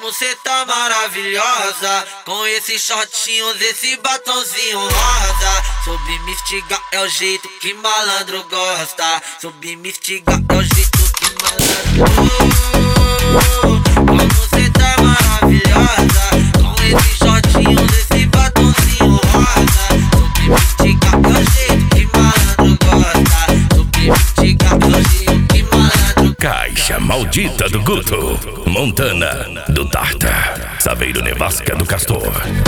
Como cê tá maravilhosa, com esses shortinhos, esse batonzinho rosa. Soube me estigar, é o jeito que malandro gosta. Soube me estigar, é o jeito que malandro gosta. Como cê tá maravilhosa, com esses shortinhos, esse batonzinho rosa. Soube me estigar, é o jeito que malandro gosta. Soube me estigar, é o jeito que malandro gosta. Caixa maldita do Guto, Montana do Tarta, Saveiro Nevasca do Castor.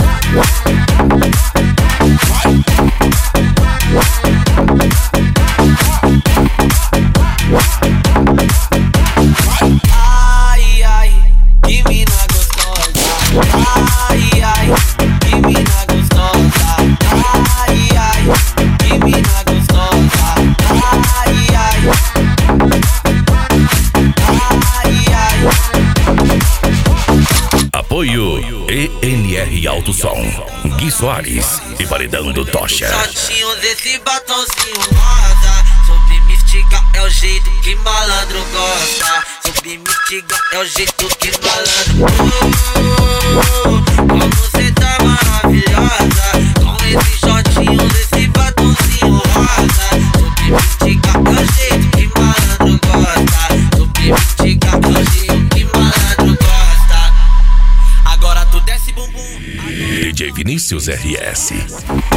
Ai, ai, que mina gostosa. Ai, ai, que mina gostosa. Ai, ai, que mina gostosa. Ai, ai, ai, ai. Apoio ENR Alto Som, Gui Soares e Paredão do Tocha. Shortinhos, esse batonzinho rosa. Soube me estigar, é o jeito que malandro gosta. Soube me estigar, é o jeito que malandro gosta. Como cê tá maravilhosa, com esses shortinhos, esse batonzinho rosa. Soube me estigar, é o jeito que malandro gosta. Soube me estigar, é o jeito que malandro gosta. Agora tu desce bumbum. DJ Vinícius RS.